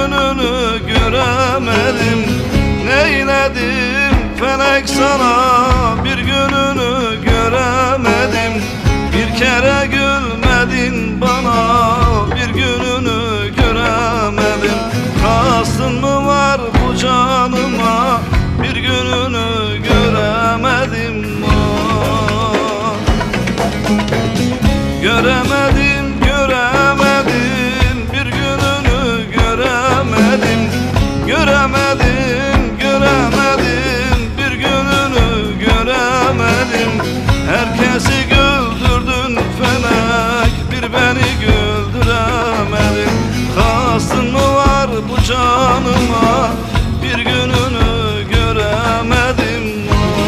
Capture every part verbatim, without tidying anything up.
gününü göremedim. Neyledim felek sana, bir gününü göremedim. Bir kere gülmedin bana, bir gününü göremedim. Kastın mı var bu canıma, bir gününü göremedim. Ah. Göremedim, göremedim, bir gününü göremedim. Göremedim, göremedim, bir gününü göremedim. Herkesi güldürdün felek, bir beni güldüremedin. Kastın mı var bu canıma, bir gününü göremedim.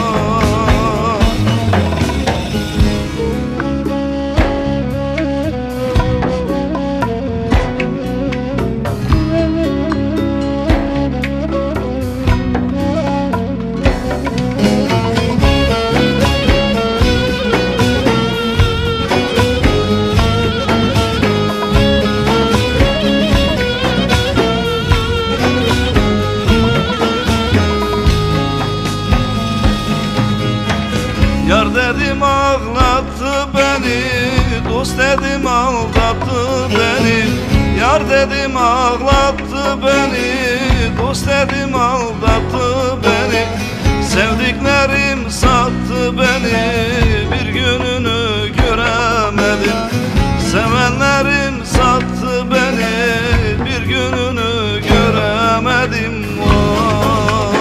Yar dedim ağlattı beni, dost dedim aldattı beni. Yar dedim ağlattı beni, dost dedim aldattı beni. Sevdiklerim sattı beni, bir gününü göremedim. Sevenlerim sattı beni, bir gününü göremedim. Oh.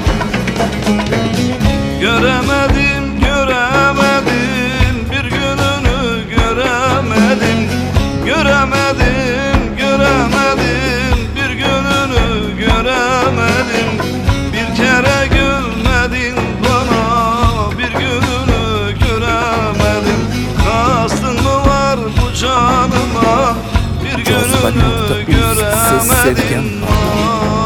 Göremedim, göremedim, bir gününü göremedim. Göremedim, göremedim, bir gününü göremedim. Bir kere gülmedin bana, bir gününü göremedim. Kastın mı var bu canıma, bir gününü göremedim.